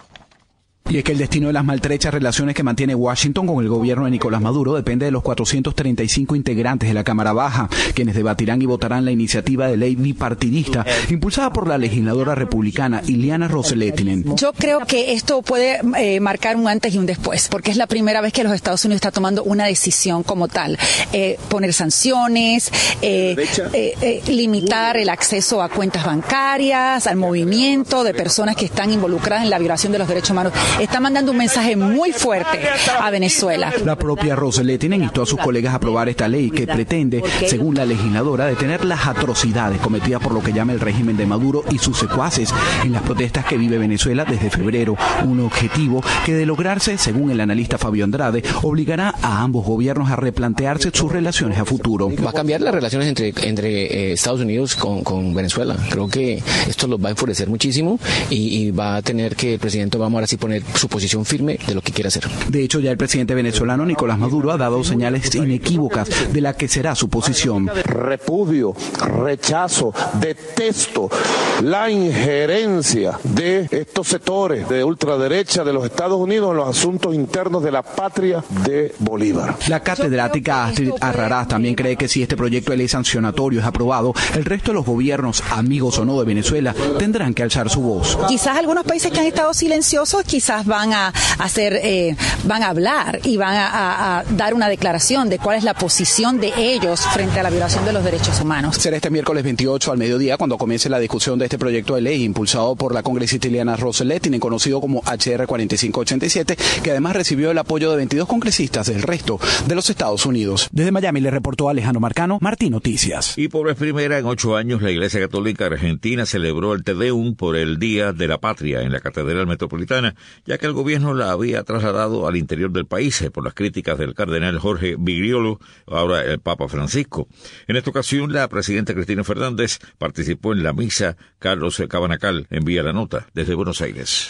Y es que el destino de las maltrechas relaciones que mantiene Washington con el gobierno de Nicolás Maduro depende de los cuatrocientos treinta y cinco integrantes de la Cámara Baja, quienes debatirán y votarán la iniciativa de ley bipartidista impulsada por la legisladora republicana Ileana Ros-Lehtinen. Yo creo que esto puede eh, marcar un antes y un después, porque es la primera vez que los Estados Unidos está tomando una decisión como tal. Eh, poner sanciones, eh, eh, eh, limitar el acceso a cuentas bancarias, al movimiento de personas que están involucradas en la violación de los derechos humanos. Está mandando un mensaje muy fuerte a Venezuela. La propia Ros-Lehtinen instó a sus colegas a aprobar esta ley que pretende, según la legisladora, detener las atrocidades cometidas por lo que llama el régimen de Maduro y sus secuaces en las protestas que vive Venezuela desde febrero. Un objetivo que, de lograrse, según el analista Fabio Andrade, obligará a ambos gobiernos a replantearse sus relaciones a futuro. Va a cambiar las relaciones entre, entre eh, Estados Unidos con, con Venezuela. Creo que esto los va a enfurecer muchísimo y, y va a tener que el presidente Obama ahora sí poner su posición firme de lo que quiere hacer. De hecho, ya el presidente venezolano Nicolás Maduro ha dado señales inequívocas de la que será su posición. Repudio, rechazo, detesto la injerencia de estos sectores de ultraderecha de los Estados Unidos en los asuntos internos de la patria de Bolívar. La catedrática Astrid Arrarás también cree que si este proyecto de ley sancionatorio es aprobado, el resto de los gobiernos, amigos o no de Venezuela, tendrán que alzar su voz. Quizás algunos países que han estado silenciosos, quizás van a hacer, eh, van a hablar y van a, a, a dar una declaración de cuál es la posición de ellos frente a la violación de los derechos humanos. Será este miércoles veintiocho al mediodía cuando comience la discusión de este proyecto de ley impulsado por la congresista Ileana Ros-Lehtinen, conocido como H R cuarenta y cinco ochenta y siete, que además recibió el apoyo de veintidós congresistas del resto de los Estados Unidos. Desde Miami le reportó Alejandro Marcano, Martín Noticias. Y por vez primera en ocho años, la Iglesia Católica Argentina celebró el Te Deum por el Día de la Patria en la Catedral Metropolitana, ya que el gobierno la había trasladado al interior del país por las críticas del cardenal Jorge Vigliolo, ahora el Papa Francisco. En esta ocasión, la presidenta Cristina Fernández participó en la misa. Carlos Cabanacal envía la nota desde Buenos Aires.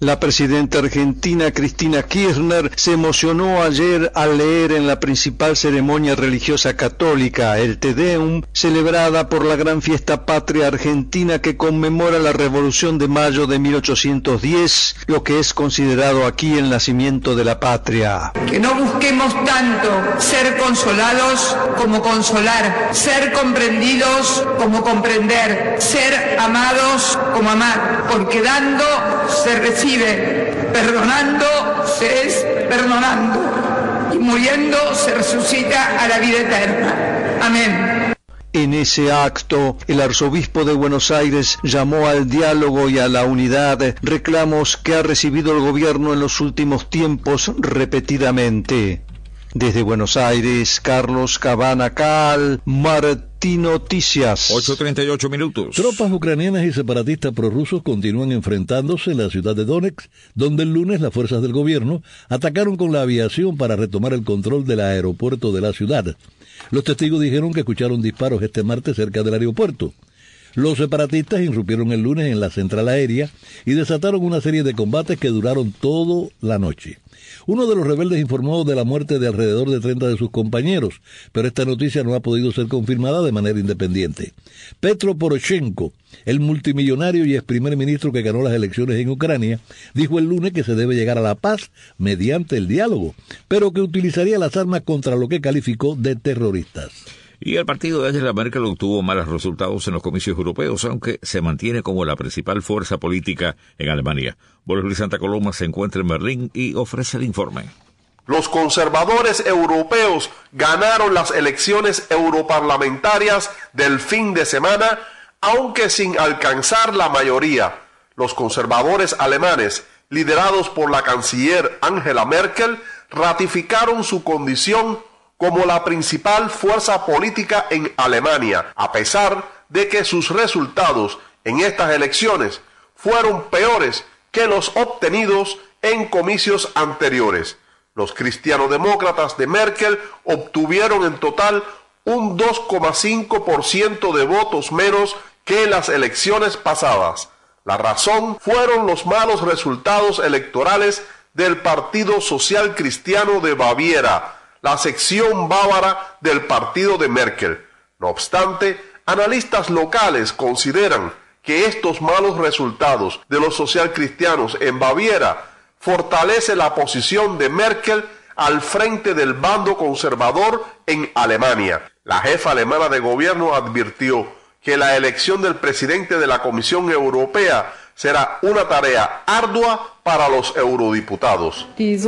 La presidenta argentina Cristina Kirchner se emocionó ayer al leer en la principal ceremonia religiosa católica, el Te Deum, celebrada por la gran fiesta patria argentina que conmemora la Revolución de Mayo de mil ochocientos diez, lo que es considerado aquí el nacimiento de la patria. Que no busquemos tanto ser consolados como consolar, ser comprendidos como comprender, ser amados como amar, porque dando se recibe, perdonando se es perdonando, y muriendo se resucita a la vida eterna. Amén. En ese acto, el arzobispo de Buenos Aires llamó al diálogo y a la unidad, reclamos que ha recibido el gobierno en los últimos tiempos repetidamente. Desde Buenos Aires, Carlos Cabana Cal, Martí Noticias. ocho treinta y ocho minutos. Tropas ucranianas y separatistas prorrusos continúan enfrentándose en la ciudad de Donetsk, donde el lunes las fuerzas del gobierno atacaron con la aviación para retomar el control del aeropuerto de la ciudad. Los testigos dijeron que escucharon disparos este martes cerca del aeropuerto. Los separatistas irrumpieron el lunes en la central aérea y desataron una serie de combates que duraron toda la noche. Uno de los rebeldes informó de la muerte de alrededor de treinta de sus compañeros, pero esta noticia no ha podido ser confirmada de manera independiente. Petro Poroshenko, el multimillonario y ex primer ministro que ganó las elecciones en Ucrania, dijo el lunes que se debe llegar a la paz mediante el diálogo, pero que utilizaría las armas contra lo que calificó de terroristas. Y el partido de Angela Merkel obtuvo malos resultados en los comicios europeos, aunque se mantiene como la principal fuerza política en Alemania. Boris Luis Santa Coloma se encuentra en Berlín y ofrece el informe. Los conservadores europeos ganaron las elecciones europarlamentarias del fin de semana, aunque sin alcanzar la mayoría. Los conservadores alemanes, liderados por la canciller Angela Merkel, ratificaron su condición como la principal fuerza política en Alemania, a pesar de que sus resultados en estas elecciones fueron peores que los obtenidos en comicios anteriores. Los cristianodemócratas de Merkel obtuvieron en total un dos coma cinco por ciento de votos menos que en las elecciones pasadas. La razón fueron los malos resultados electorales del Partido Social Cristiano de Baviera, la sección bávara del partido de Merkel. No obstante, analistas locales consideran que estos malos resultados de los socialcristianos en Baviera fortalece la posición de Merkel al frente del bando conservador en Alemania. La jefa alemana de gobierno advirtió que la elección del presidente de la Comisión Europea será una tarea ardua para los eurodiputados.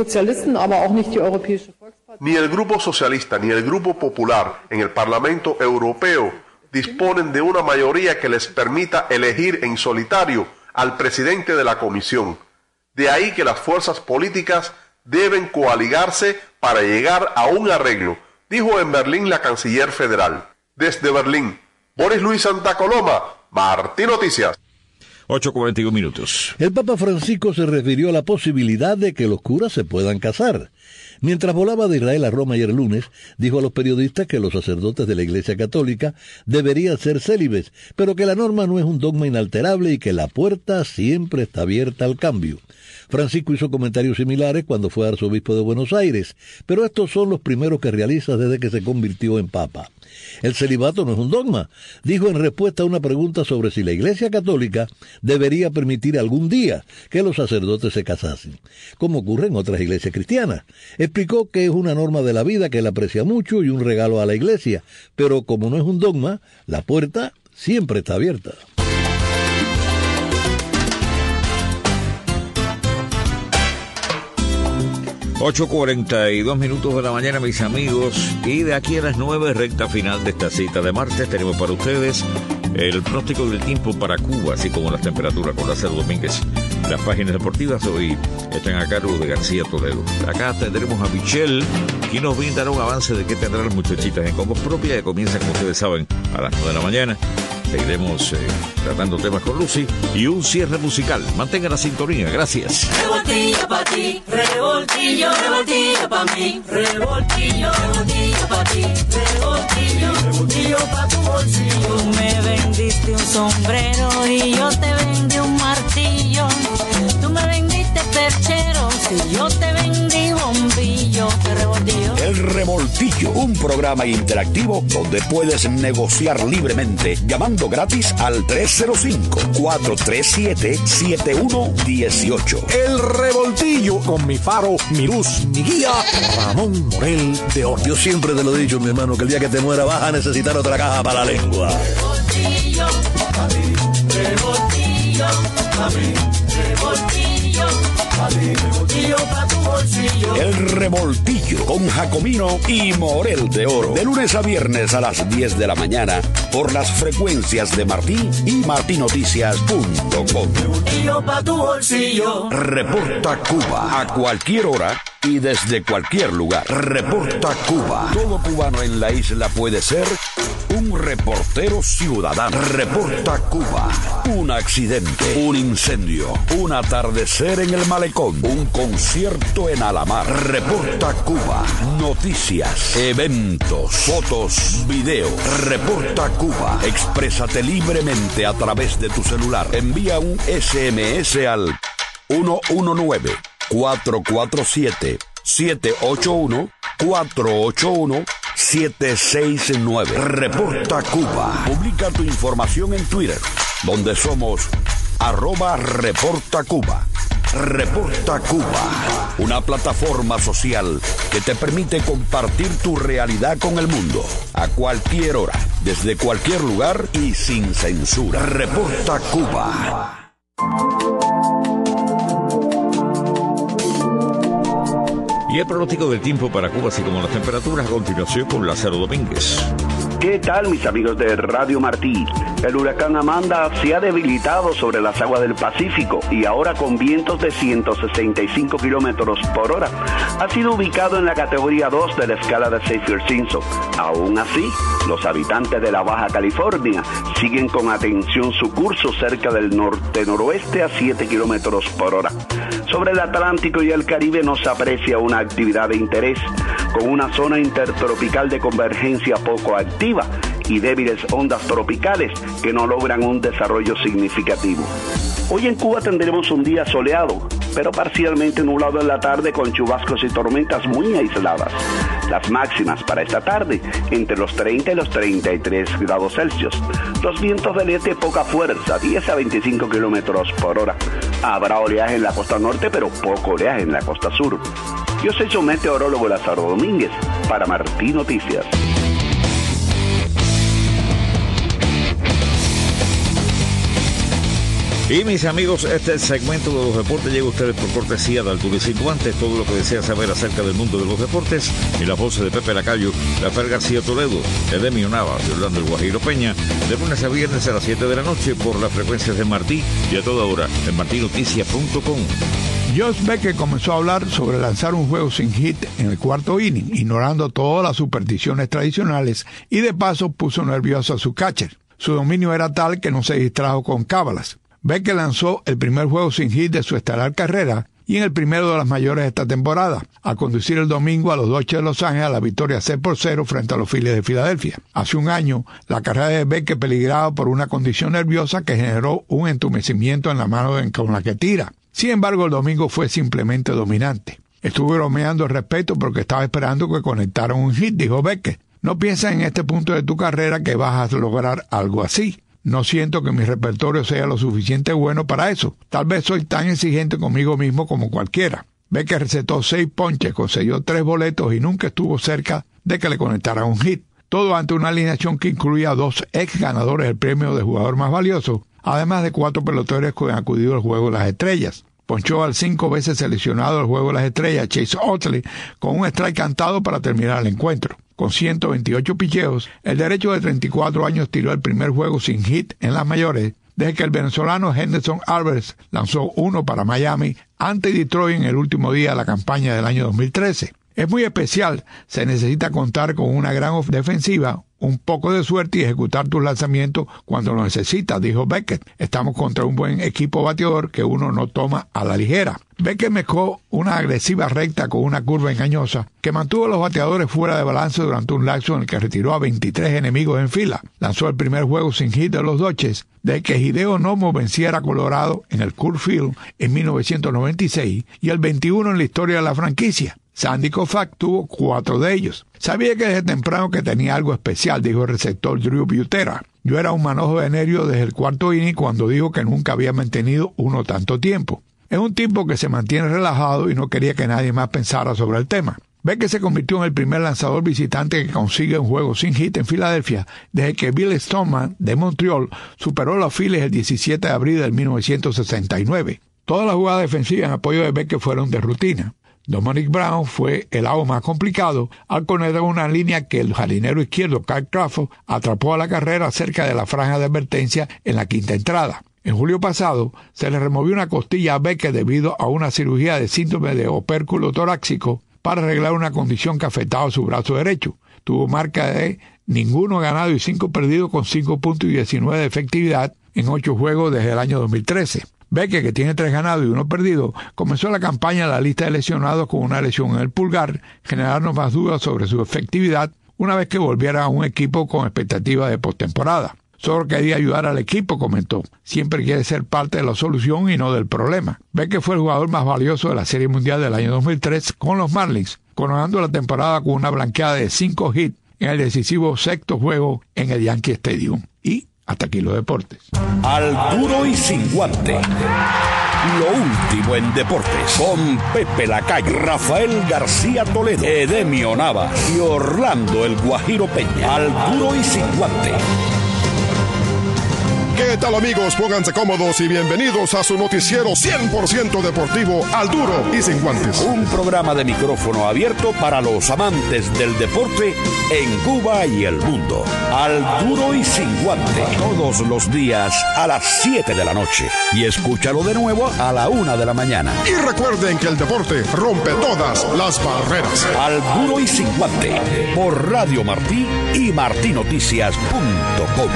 Ni el Grupo Socialista ni el Grupo Popular en el Parlamento Europeo disponen de una mayoría que les permita elegir en solitario al presidente de la Comisión. De ahí que las fuerzas políticas deben coaligarse para llegar a un arreglo, dijo en Berlín la canciller federal. Desde Berlín, Boris Luis Santa Coloma, Martí Noticias. ocho cuarenta y uno minutos. El Papa Francisco se refirió a la posibilidad de que los curas se puedan casar. Mientras volaba de Israel a Roma ayer lunes, dijo a los periodistas que los sacerdotes de la Iglesia Católica deberían ser célibes, pero que la norma no es un dogma inalterable y que la puerta siempre está abierta al cambio. Francisco hizo comentarios similares cuando fue arzobispo de Buenos Aires, pero estos son los primeros que realiza desde que se convirtió en papa. El celibato no es un dogma, dijo en respuesta a una pregunta sobre si la Iglesia Católica debería permitir algún día que los sacerdotes se casasen, como ocurre en otras iglesias cristianas. Explicó que es una norma de la vida que él aprecia mucho y un regalo a la Iglesia, pero como no es un dogma, la puerta siempre está abierta. ocho cuarenta y dos minutos de la mañana, mis amigos, y de aquí a las nueve, recta final de esta cita de martes, tenemos para ustedes el pronóstico del tiempo para Cuba, así como las temperaturas con Lázaro Domínguez. Las páginas deportivas hoy están a cargo de García Toledo. Acá tendremos a Michelle, quien nos brindará un avance de qué tendrán las muchachitas en Combos Propia, que comienza, como ustedes saben, a las nueve de la mañana. Seguiremos eh, tratando temas con Lucy y un cierre musical. Mantengan la sintonía. Gracias. Revoltillo pa' ti, revoltillo, revoltillo pa' mí, revoltillo, revoltillo pa' ti, revoltillo, revoltillo pa' tu bolsillo. Tú me vendiste un sombrero y yo te vendí un martillo. Tú me vendiste perchero, si yo te vendí bombillo, que revoltillo. El Revoltillo, un programa interactivo donde puedes negociar libremente llamando gratis al tres cero cinco, cuatro tres siete, siete uno uno ocho. El Revoltillo con mi faro, mi luz, mi guía, Ramón Morel de Oro. Yo siempre te lo he dicho, mi hermano, que el día que te muera vas a necesitar otra caja para la lengua. Revoltillo, a mí, revoltillo, a mí, revoltillo, a mí, revoltillo pa' tu bolsillo. El Revoltillo con Jacomino y Morel de Oro. De lunes a viernes a las diez de la mañana por las frecuencias de Martí y martí noticias punto com. Revoltillo pa' tu bolsillo. Reporta Cuba a cualquier hora y desde cualquier lugar. Reporta Cuba. Todo cubano en la isla puede ser un reportero ciudadano. Reporta Cuba. Un accidente, un incendio, un atardecer en el malecón, un concierto en Alamar. Reporta Cuba. Noticias, eventos, fotos, videos. Reporta Cuba. Exprésate libremente a través de tu celular. Envía un ese eme ese al uno uno nueve, cuatro cuatro siete, siete ocho uno, cuatro ocho uno, siete seis nueve. Reporta Cuba. Publica tu información en Twitter, donde somos arroba Reporta Cuba. Reporta Cuba, una plataforma social que te permite compartir tu realidad con el mundo, a cualquier hora, desde cualquier lugar y sin censura. Reporta Cuba. Y el pronóstico del tiempo para Cuba, así como las temperaturas, a continuación con Lázaro Domínguez. ¿Qué tal, mis amigos de Radio Martí? El huracán Amanda se ha debilitado sobre las aguas del Pacífico y ahora con vientos de ciento sesenta y cinco kilómetros por hora ha sido ubicado en la categoría dos de la escala de Saffir-Simpson. Aún así, los habitantes de la Baja California siguen con atención su curso cerca del norte-noroeste a siete kilómetros por hora. Sobre el Atlántico y el Caribe no se aprecia una actividad de interés, con una zona intertropical de convergencia poco activa y débiles ondas tropicales que no logran un desarrollo significativo. Hoy en Cuba tendremos un día soleado, pero parcialmente nublado en la tarde con chubascos y tormentas muy aisladas. Las máximas para esta tarde entre los treinta y los treinta y tres grados Celsius. Los vientos del este poca fuerza, diez a veinticinco kilómetros por hora. Habrá oleaje en la costa norte, pero poco oleaje en la costa sur. Yo soy su meteorólogo Lázaro Domínguez para Martí Noticias. Y mis amigos, este segmento de los deportes llega a ustedes por cortesía de Altura y Cintuantes. Todo lo que desea saber acerca del mundo de los deportes en las voces de Pepe Lacayo, Rafael García Toledo, Edemio Nava y Orlando El Guajiro Peña, de lunes a viernes a las siete de la noche por las frecuencias de Martí y a toda hora en martí noticias punto com. Josh Becker comenzó a hablar sobre lanzar un juego sin hit en el cuarto inning, ignorando todas las supersticiones tradicionales, y de paso puso nervioso a su catcher. Su dominio era tal que no se distrajo con cábalas. Becker lanzó el primer juego sin hit de su estelar carrera y en el primero de las mayores de esta temporada, al conducir el domingo a los Dodgers de Los Ángeles a la victoria seis por cero frente a los Phillies de Filadelfia. Hace un año, la carrera de Becker peligraba por una condición nerviosa que generó un entumecimiento en la mano con la que tira. Sin embargo, el domingo fue simplemente dominante. Estuve bromeando al respecto porque estaba esperando que conectaran un hit, dijo Becker. No piensas en este punto de tu carrera que vas a lograr algo así. No siento que mi repertorio sea lo suficiente bueno para eso. Tal vez soy tan exigente conmigo mismo como cualquiera. Becker recetó seis ponches, consiguió tres boletos y nunca estuvo cerca de que le conectaran un hit. Todo ante una alineación que incluía dos ex ganadores del premio de jugador más valioso, además de cuatro peloteros que han acudido al Juego de las Estrellas. Ponchó al cinco veces seleccionado al Juego de las Estrellas, Chase Utley, con un strike cantado para terminar el encuentro. Con ciento veintiocho picheos, el derecho de treinta y cuatro años tiró el primer juego sin hit en las mayores, desde que el venezolano Henderson Alvarez lanzó uno para Miami ante Detroit en el último día de la campaña del año dos mil trece. Es muy especial, se necesita contar con una gran defensiva, un poco de suerte y ejecutar tus lanzamientos cuando lo necesitas, dijo Beckett. Estamos contra un buen equipo bateador que uno no toma a la ligera. Becker mezcló una agresiva recta con una curva engañosa que mantuvo a los bateadores fuera de balance durante un lapso en el que retiró a veintitrés enemigos en fila. Lanzó el primer juego sin hit de los Dodgers de que Hideo Nomo venciera a Colorado en el Coors Field en mil novecientos noventa y seis y el veintiuno en la historia de la franquicia. Sandy Koufax tuvo cuatro de ellos. Sabía que desde temprano que tenía algo especial, dijo el receptor Drew Butera. Yo era un manojo de nervios desde el cuarto inning cuando dijo que nunca había mantenido uno tanto tiempo. Es un tipo que se mantiene relajado y no quería que nadie más pensara sobre el tema. Becker se convirtió en el primer lanzador visitante que consigue un juego sin hit en Filadelfia desde que Bill Stoneman de Montreal superó a los Phillies el diecisiete de abril de mil novecientos sesenta y nueve. Todas las jugadas defensivas en apoyo de Becker fueron de rutina. Dominic Brown fue el out más complicado al conectar una línea que el jardinero izquierdo Kyle Crawford atrapó a la carrera cerca de la franja de advertencia en la quinta entrada. En julio pasado se le removió una costilla a Becker debido a una cirugía de síndrome de opérculo torácico para arreglar una condición que afectaba su brazo derecho. Tuvo marca de ninguno ganado y cinco perdidos con cinco puntos y diecinueve de efectividad en ocho juegos desde el año dos mil trece. Becker, que tiene tres ganados y uno perdido, comenzó la campaña en la lista de lesionados con una lesión en el pulgar, generando más dudas sobre su efectividad una vez que volviera a un equipo con expectativa de postemporada. Solo quería ayudar al equipo, comentó. Siempre quiere ser parte de la solución y no del problema. Becker fue el jugador más valioso de la Serie Mundial del año dos mil tres con los Marlins, coronando la temporada con una blanqueada de cinco hits en el decisivo sexto juego en el Yankee Stadium. Y hasta aquí los deportes. Al duro y sin guante. Lo último en deportes. Con Pepe Lacayo, Rafael García Toledo, Edemio Navas y Orlando El Guajiro Peña. Al duro y sin guante. ¿Qué tal, amigos? Pónganse cómodos y bienvenidos a su noticiero cien por ciento deportivo Al Duro y Sin Guantes. Un programa de micrófono abierto para los amantes del deporte en Cuba y el mundo. Al Duro y Sin Guantes. Todos los días a las siete de la noche. Y escúchalo de nuevo a la una de la mañana. Y recuerden que el deporte rompe todas las barreras. Al Duro y Sin Guante. Por Radio Martí y martí noticias punto com.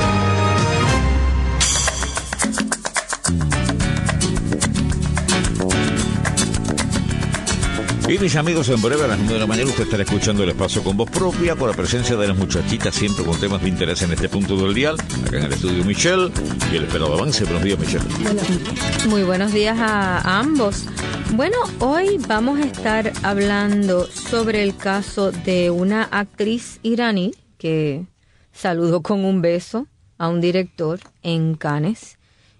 Y mis amigos, en breve a las nueve de la mañana usted estará escuchando el espacio con voz propia, con la presencia de las muchachitas, siempre con temas de interés en este punto del dial. Acá en el estudio Michelle y el esperado avance. Buenos días, Michelle. Muy buenos días a, a ambos. Bueno, hoy vamos a estar hablando sobre el caso de una actriz iraní que saludó con un beso a un director en Cannes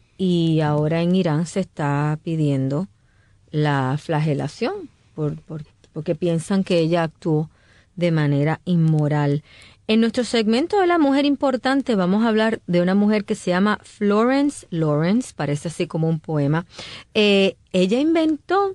y ahora en Irán se está pidiendo la flagelación. Por, por, porque piensan que ella actuó de manera inmoral. En nuestro segmento de la mujer importante vamos a hablar de una mujer que se llama Florence Lawrence, parece así como un poema. Eh, ella inventó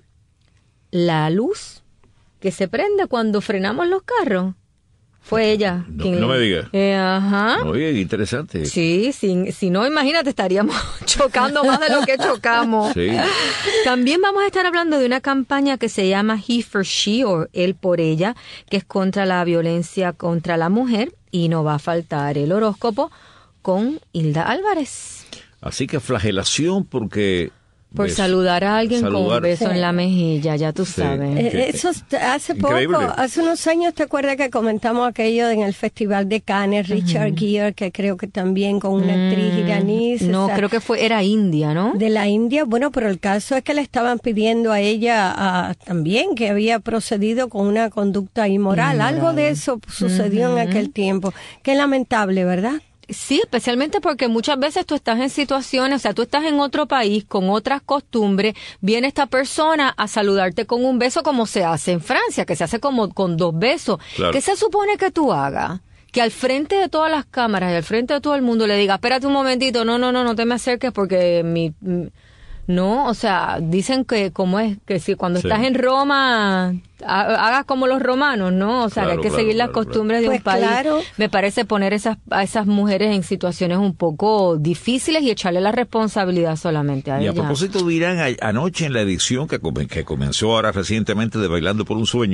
la luz que se prende cuando frenamos los carros. Fue ella. No, quien, no me diga. Eh, ajá. Oye, interesante. Sí, si, si no, imagínate, estaríamos chocando más de lo que chocamos. Sí. También vamos a estar hablando de una campaña que se llama He for She, o Él por Ella, que es contra la violencia contra la mujer, y no va a faltar el horóscopo con Hilda Álvarez. Así que flagelación porque... Por beso. saludar a alguien Saludar. con un beso Sí. en la mejilla, ya tú Sí. sabes. Eh, Eso hace Increíble. poco, hace unos años, ¿te acuerdas que comentamos aquello en el Festival de Cannes, Richard Ujú. Gere, que creo que también con una actriz Mm, iraní? se No, sa- creo que fue, era India, ¿no? De la India, bueno, pero el caso es que le estaban pidiendo a ella ah, también que había procedido con una conducta inmoral. Inmoral. Algo de eso sucedió Ujú. en aquel tiempo. Qué lamentable, ¿verdad? Sí, especialmente porque muchas veces tú estás en situaciones, o sea, tú estás en otro país con otras costumbres, viene esta persona a saludarte con un beso como se hace en Francia, que se hace como con dos besos. Claro. ¿Qué se supone que tú hagas? Que al frente de todas las cámaras y al frente de todo el mundo le diga, espérate un momentito, no, no, no, no te me acerques porque mi... mi- no, o sea, dicen que como es, que si cuando Sí. estás en Roma, ha- hagas como los romanos, ¿no? O sea, Claro, que hay que claro, seguir las claro, costumbres de Pues un país. claro. Me parece poner esas, a esas mujeres en situaciones un poco difíciles y echarle la responsabilidad solamente a Y a ellas. propósito de Irán, a- anoche en la edición que, come- que comenzó ahora recientemente de Bailando por un Sueño,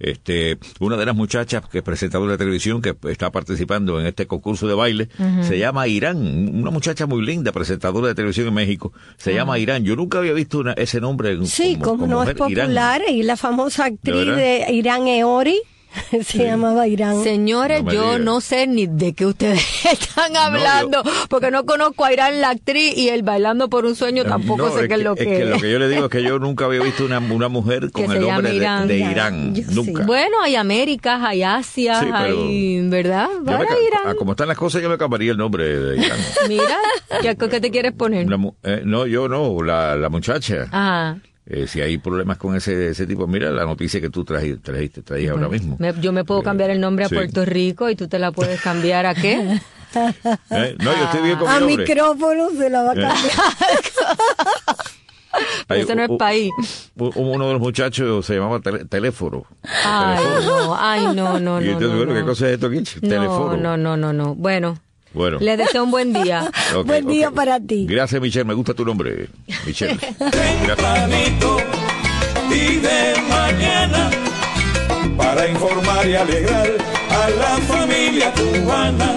Este, una de las muchachas que es presentadora de televisión que está participando en este concurso de baile, uh-huh. se llama Irán, una muchacha muy linda, presentadora de televisión en México, se uh-huh. llama Irán. Yo nunca había visto una, ese nombre. Sí, como, como no mujer. es popular, Irán. Y la famosa actriz ¿De, de Irán Eori. Se sí. llamaba Irán. Señores, no yo diga. no sé ni de qué ustedes están hablando, no, yo... porque no conozco a Irán la actriz y el Bailando por un Sueño tampoco no, sé qué es lo que es. Es que lo que yo le digo es que yo nunca había visto una, una mujer con el nombre Irán. De, de Irán, yo nunca. Sí. Bueno, hay Américas, hay Asia, sí, hay, ¿verdad? Para me, Irán. A, como están las cosas, yo me cambiaría el nombre de Irán. Mira, ¿qué, qué te quieres poner? Una, eh, no, yo no, la, la muchacha. Ajá. Eh, si hay problemas con ese ese tipo, mira la noticia que tú trajiste, trajiste, trajiste bueno, ahora mismo. Me, yo me puedo cambiar el nombre a sí. Puerto Rico y tú te la puedes cambiar ¿a qué? ¿Eh? No, yo estoy bien con mi a nombre. micrófono se la va a cambiar. Hay, Eso no es país. Uno de los muchachos se llamaba tele, Teléfono. Ay, teléfono. no, ay, no, no, y entonces, no. bueno, no. ¿qué cosa es esto aquí? No, Teléfono. No, no, no, no. Bueno. Bueno. Les deseo un buen día. Okay, buen día okay. para ti. Gracias, Michelle. Me gusta tu nombre, Michelle. Tempranito y de mañana para informar y alegrar a la familia cubana.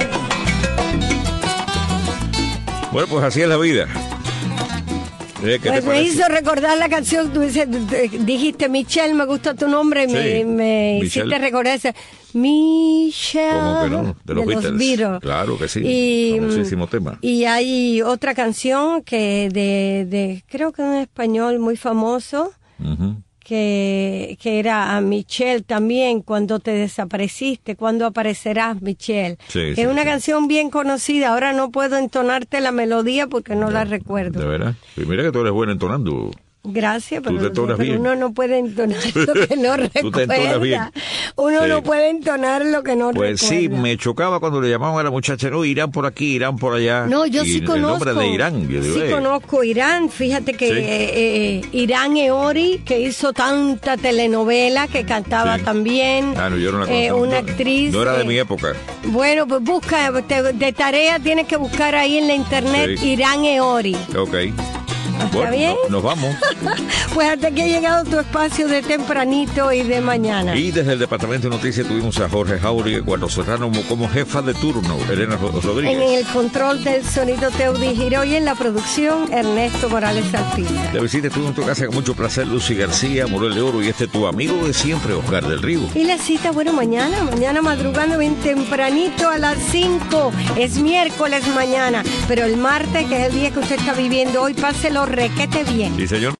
Bueno, pues así es la vida. Pues me hizo recordar la canción, tú dices, dijiste Michelle, me gusta tu nombre, y sí, me, me hiciste recordar ese Michelle. ¿Cómo que no? De los, de Beatles. los Beatles. Claro que sí, y, famosísimo tema. Y hay otra canción que de, de creo que en español muy famoso, uh-huh. que, que era a Michelle también, cuando te desapareciste, cuando aparecerás, Michelle. Sí, que sí, es una sí. canción bien conocida, ahora no puedo entonarte la melodía porque no, no la recuerdo. ¿De verdad? Y mira que tú eres buena entonando. Gracias, pero, pero uno no puede entonar lo que no recuerda. Uno sí. no puede entonar lo que no pues recuerda. Pues sí, me chocaba cuando le llamaban a la muchacha, no, Irán por aquí, Irán por allá. No, yo y sí el, conozco. El nombre de Irán. Yo digo, sí eh. conozco Irán. Fíjate que ¿sí? eh, eh, Irán Eori, que hizo tanta telenovela, que cantaba sí. también. Ah, no, yo no la conozco. Eh, una actriz. No era de eh, mi época. Bueno, pues busca, te, de tarea tienes que buscar ahí en la internet sí. Irán Eori. Ok. ¿Está bueno, bien? No, nos vamos. Pues hasta que ha llegado tu espacio de tempranito y de mañana. Y desde el Departamento de Noticias tuvimos a Jorge Jauregui, Eduardo Serrano como jefa de turno, Elena Rodríguez. En el control del sonido, Teudi Giró, y en la producción, Ernesto Morales Alpizar. De visita estuvo en tu casa con mucho placer, Lucy García, Morel de Oro, y este tu amigo de siempre, Oscar del Río. Y la cita, bueno, mañana, mañana madrugando bien tempranito a las cinco. Es miércoles mañana, pero el martes, que es el día que usted está viviendo hoy, páselo requete bien. Sí, señor.